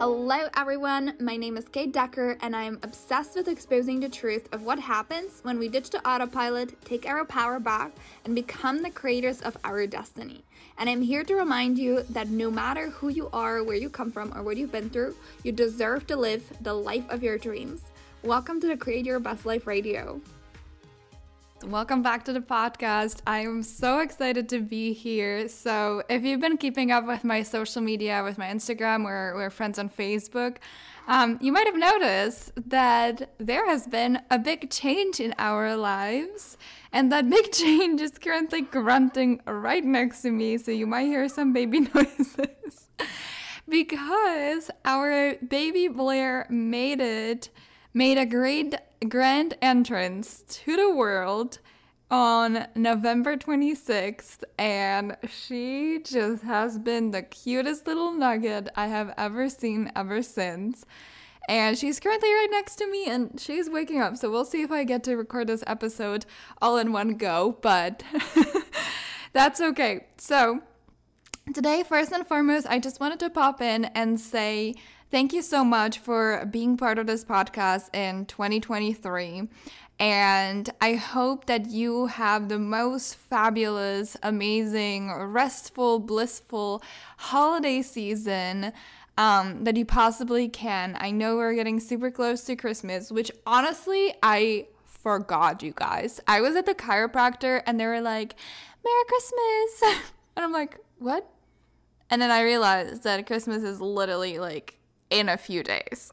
Hello everyone, my name is Kate Decker and I am obsessed with exposing the truth of what happens when we ditch the autopilot, take our power back, and become the creators of our destiny. And I'm here to remind you that no matter who you are, where you come from, or what you've been through, you deserve to live the life of your dreams. Welcome to the Create Your Best Life Radio. Welcome back to the podcast. I am so excited to be here. So if you've been keeping up with my social media, with my Instagram, we're friends on Facebook, you might have noticed that there has been a big change in our lives. And that big change is currently grunting right next to me. So you might hear some baby noises. Because our baby Blair made a great grand entrance to the world on November 26th, and she just has been the cutest little nugget I have ever seen ever since. And she's currently right next to me and she's waking up, so we'll see if I get to record this episode all in one go, but that's okay. So today, first and foremost, I just wanted to pop in and say thank you so much for being part of this podcast in 2023. And I hope that you have the most fabulous, amazing, restful, blissful holiday season that you possibly can. I know we're getting super close to Christmas, which honestly, I forgot, you guys. I was at the chiropractor and they were like, Merry Christmas. And I'm like, what? And then I realized that Christmas is literally like in a few days.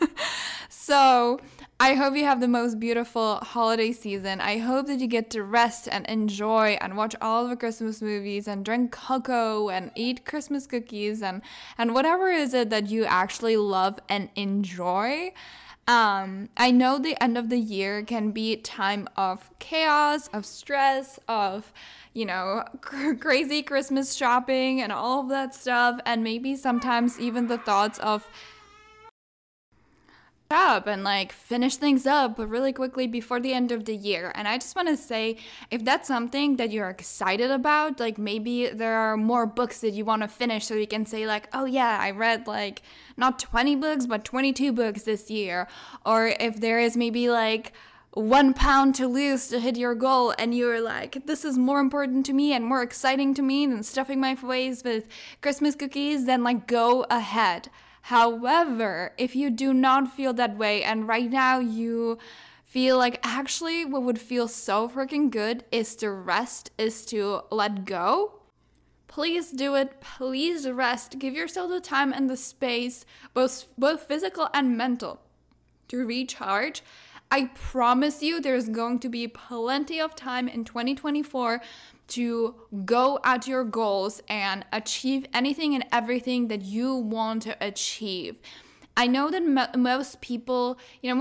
So I hope you have the most beautiful holiday season. I hope that you get to rest and enjoy and watch all of the Christmas movies and drink cocoa and eat Christmas cookies and whatever is it that you actually love and enjoy. I know the end of the year can be a time of chaos, of stress, of, crazy Christmas shopping and all of that stuff. And maybe sometimes even the thoughts of up and finish things up really quickly before the end of the year. And I just want to say, if that's something that you're excited about, maybe there are more books that you want to finish so you can say oh yeah, I read not 20 books but 22 books this year. Or if there is maybe 1 pound to lose to hit your goal and you're this is more important to me and more exciting to me than stuffing my face with Christmas cookies, then go ahead. However, if you do not feel that way and right now you feel actually what would feel so freaking good is to rest, is to let go, please do it. Please rest. Give yourself the time and the space, both physical and mental, to recharge. I promise you there's going to be plenty of time in 2024 to go at your goals and achieve anything and everything that you want to achieve. I know that most people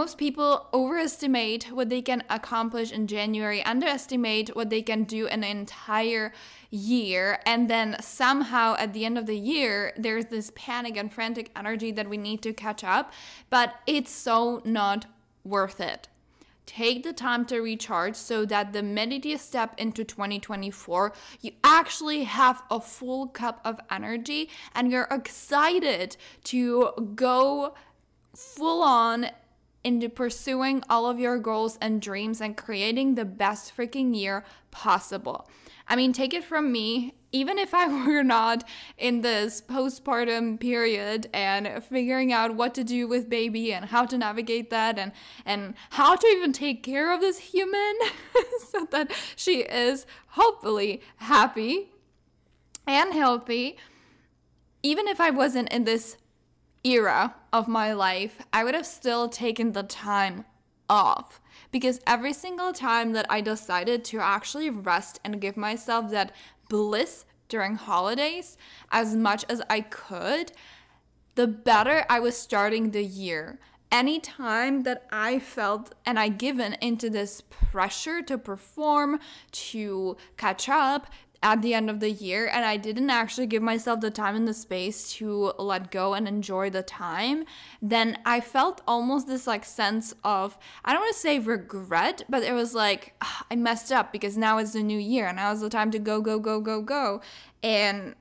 overestimate what they can accomplish in January, underestimate what they can do in an entire year, and then somehow at the end of the year, there's this panic and frantic energy that we need to catch up, but it's so not worth it. Take the time to recharge so that the minute you step into 2024, you actually have a full cup of energy and you're excited to go full on into pursuing all of your goals and dreams and creating the best freaking year possible. I mean, take it from me, even if I were not in this postpartum period and figuring out what to do with baby and how to navigate that and how to even take care of this human so that she is hopefully happy and healthy, even if I wasn't in this era of my life, I would have still taken the time off. Because every single time that I decided to actually rest and give myself that bliss during holidays as much as I could, the better I was starting the year. Any time that I felt and I given into this pressure to perform, to catch up at the end of the year, and I didn't actually give myself the time and the space to let go and enjoy the time, then I felt almost this sense of, I don't want to say regret, but it was I messed up because now it's the new year and now is the time to go. And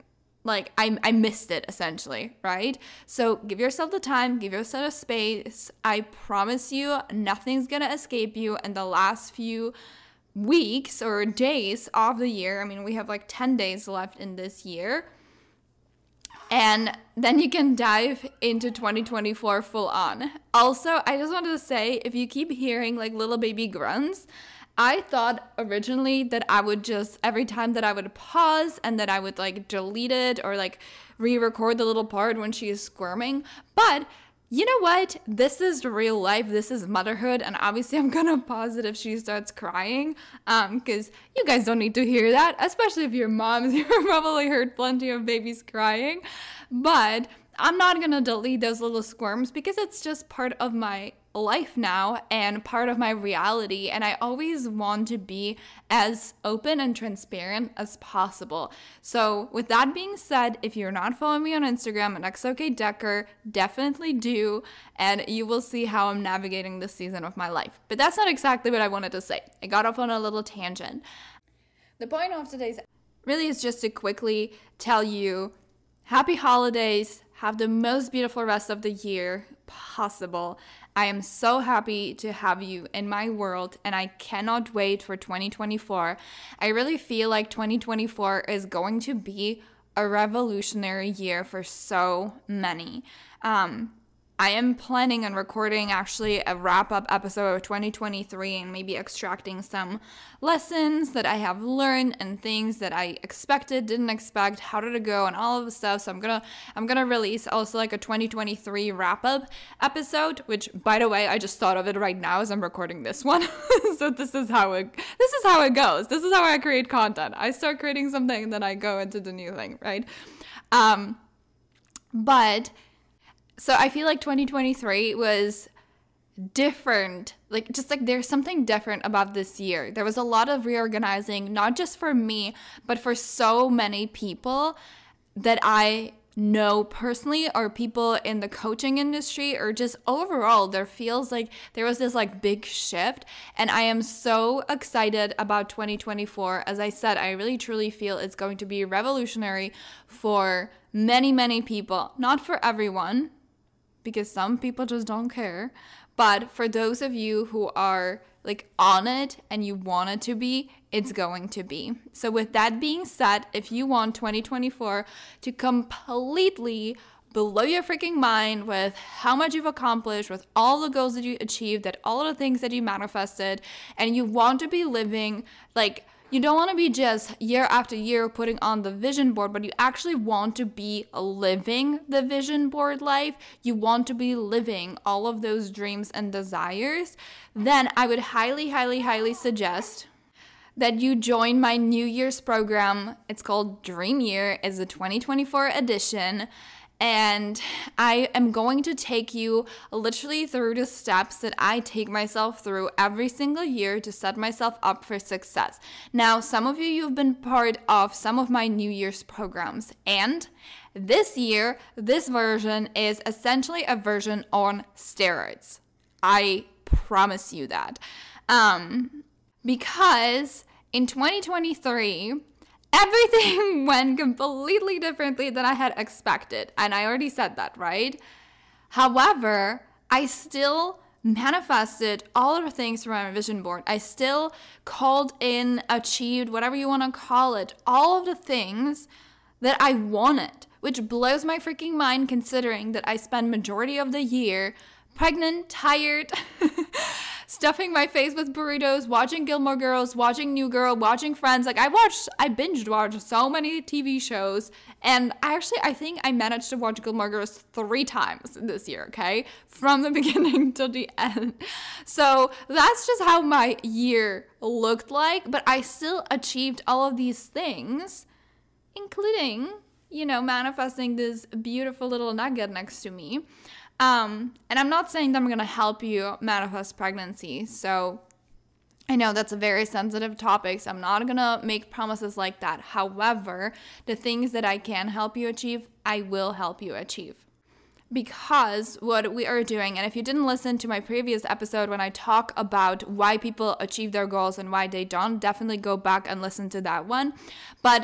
like I missed it essentially, right? So give yourself the time, give yourself a space. I promise you nothing's gonna escape you in the last few weeks or days of the year. I mean, we have like 10 days left in this year. And then you can dive into 2024 full on. Also, I just wanted to say, if you keep hearing like little baby grunts, I thought originally that I would just, every time that I would pause and that I would like delete it or like re-record the little part when she is squirming. But you know what? This is real life. This is motherhood. And obviously I'm gonna pause it if she starts crying. Because you guys don't need to hear that, especially if you're moms. You've probably heard plenty of babies crying. But I'm not gonna delete those little squirms because it's just part of my life now and part of my reality, and I always want to be as open and transparent as possible. So with that being said, if you're not following me on Instagram at XOKDecker, definitely do, and you will see how I'm navigating this season of my life. But that's not exactly what I wanted to say. I got off on a little tangent. The point of today's really is just to quickly tell you happy holidays, have the most beautiful rest of the year possible. I am so happy to have you in my world, and I cannot wait for 2024. I really feel like 2024 is going to be a revolutionary year for so many. I am planning on recording actually a wrap-up episode of 2023 and maybe extracting some lessons that I have learned and things that I expected, didn't expect, how did it go, and all of the stuff. So I'm gonna release also like a 2023 wrap-up episode, which by the way, I just thought of it right now as I'm recording this one. So this is how it goes. This is how I create content. I start creating something and then I go into the new thing, right? So I feel like 2023 was different. Like, just like there's something different about this year. There was a lot of reorganizing, not just for me, but for so many people that I know personally, or people in the coaching industry, or just overall, there feels like there was this like big shift. And I am so excited about 2024. As I said, I really truly feel it's going to be revolutionary for many, many people. Not for everyone, because some people just don't care. But for those of you who are like on it and you want it to be, it's going to be. So with that being said, if you want 2024 to completely blow your freaking mind with how much you've accomplished, with all the goals that you achieved, that all of the things that you manifested, and you want to be living like, you don't want to be just year after year putting on the vision board, but you actually want to be living the vision board life. You want to be living all of those dreams and desires. Then I would highly, highly, highly suggest that you join my New Year's program. It's called Dream Year. It's the 2024 edition. And I am going to take you literally through the steps that I take myself through every single year to set myself up for success. Now, some of you've been part of some of my New Year's programs. And this year, this version is essentially a version on steroids. I promise you that. Because in 2023, everything went completely differently than I had expected. And I already said that, right? However, I still manifested all of the things from my vision board. I still called in, achieved, whatever you want to call it, all of the things that I wanted, which blows my freaking mind considering that I spend majority of the year pregnant, tired, stuffing my face with burritos, watching Gilmore Girls, watching New Girl, watching Friends. Like I binged watched so many TV shows, and I think I managed to watch Gilmore Girls 3 times this year, okay? From the beginning to the end. So that's just how my year looked like, but I still achieved all of these things, including, manifesting this beautiful little nugget next to me. And I'm not saying that I'm going to help you manifest pregnancy. So I know that's a very sensitive topic, so I'm not going to make promises like that. However, the things that I can help you achieve, I will help you achieve. because what we are doing, and if you didn't listen to my previous episode when I talk about why people achieve their goals and why they don't, definitely go back and listen to that one. But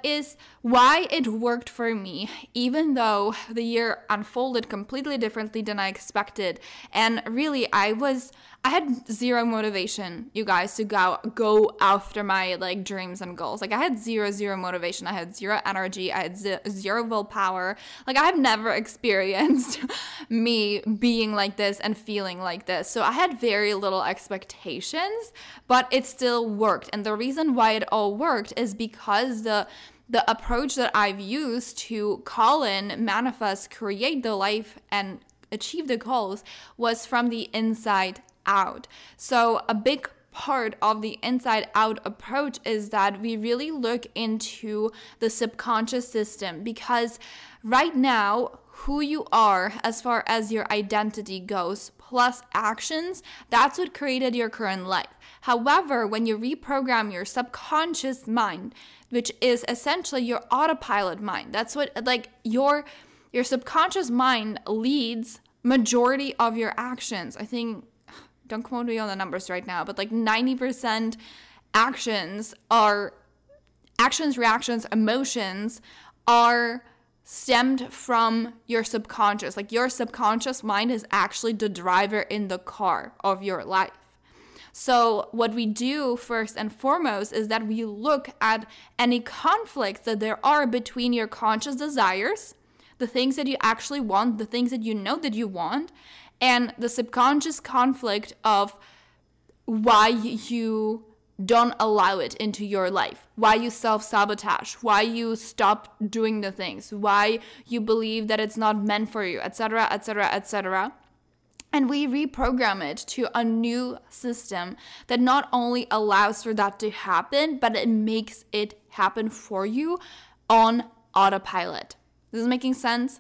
why it worked for me, even though the year unfolded completely differently than I expected. And really, I had zero motivation, you guys, to go after my like dreams and goals. Like I had zero motivation. I had zero energy. I had zero willpower. Like I have never experienced me being like this and feeling like this. So I had very little expectations, but it still worked. And the reason why it all worked is because the approach that I've used to call in, manifest, create the life and achieve the goals was from the inside out. So a big part of the inside out approach is that we really look into the subconscious system, because right now who you are as far as your identity goes plus actions, that's what created your current life. However, when you reprogram your subconscious mind, which is essentially your autopilot mind, that's what like your subconscious mind leads majority of your actions. I think, don't quote me on the numbers right now, but like 90% actions, reactions, emotions are stemmed from your subconscious. Like your subconscious mind is actually the driver in the car of your life. So what we do first and foremost is that we look at any conflicts that there are between your conscious desires, the things that you actually want, the things that you know that you want, and the subconscious conflict of why you don't allow it into your life, why you self-sabotage, why you stop doing the things, why you believe that it's not meant for you, etc., etc., etc. And we reprogram it to a new system that not only allows for that to happen, but it makes it happen for you on autopilot. This is making sense?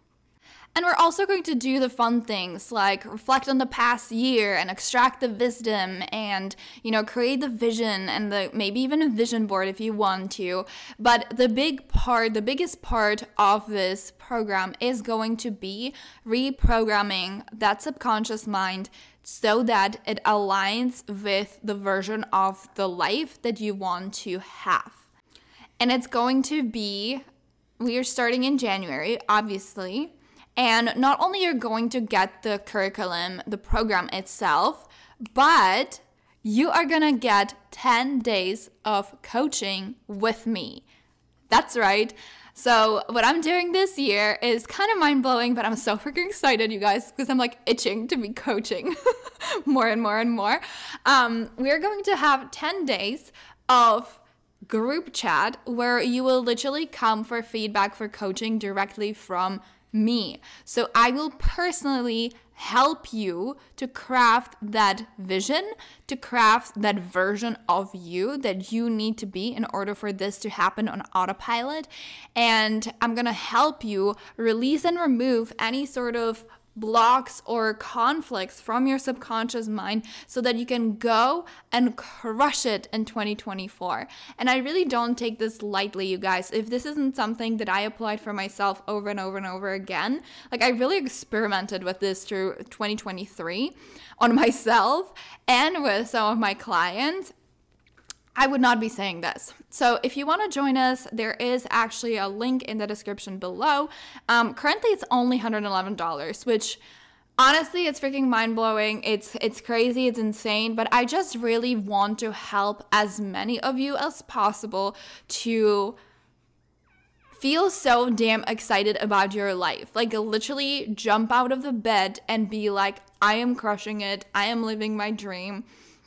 And we're also going to do the fun things like reflect on the past year and extract the wisdom and, create the vision and maybe even a vision board if you want to. But the biggest part of this program is going to be reprogramming that subconscious mind so that it aligns with the version of the life that you want to have. And it's going to be, we are starting in January, obviously. And not only you're going to get the curriculum, the program itself, but you are going to get 10 days of coaching with me. That's right. So what I'm doing this year is kind of mind-blowing, but I'm so freaking excited, you guys, because I'm like itching to be coaching more and more and more. We're going to have 10 days of group chat where you will literally come for feedback for coaching directly from me. So I will personally help you to craft that vision, to craft that version of you that you need to be in order for this to happen on autopilot. And I'm going to help you release and remove any sort of blocks or conflicts from your subconscious mind so that you can go and crush it in 2024. And I really don't take this lightly, you guys. If this isn't something that I applied for myself over and over and over again, like I really experimented with this through 2023 on myself and with some of my clients, I would not be saying this. So if you want to join us, there is actually a link in the description below. Currently, it's only $111, which honestly, it's freaking mind-blowing. It's crazy. It's insane. But I just really want to help as many of you as possible to feel so damn excited about your life. Like literally jump out of the bed and be like, I am crushing it. I am living my dream.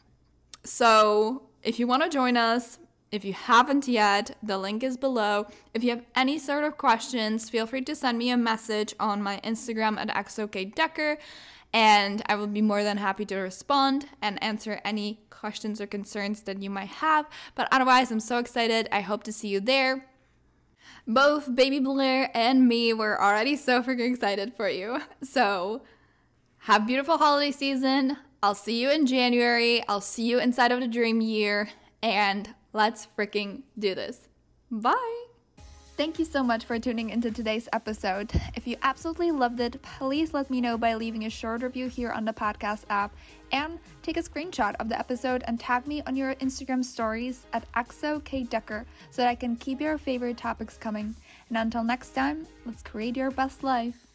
So if you want to join us, if you haven't yet, the link is below. If you have any sort of questions, feel free to send me a message on my Instagram at xokdecker, and I will be more than happy to respond and answer any questions or concerns that you might have. But otherwise, I'm so excited. I hope to see you there. Both Baby Blair and me were already so freaking excited for you. So have a beautiful holiday season. I'll see you in January. I'll see you inside of the dream year. And let's freaking do this. Bye. Thank you so much for tuning into today's episode. If you absolutely loved it, please let me know by leaving a short review here on the podcast app, and take a screenshot of the episode and tag me on your Instagram stories at @exokdecker so that I can keep your favorite topics coming. And until next time, let's create your best life.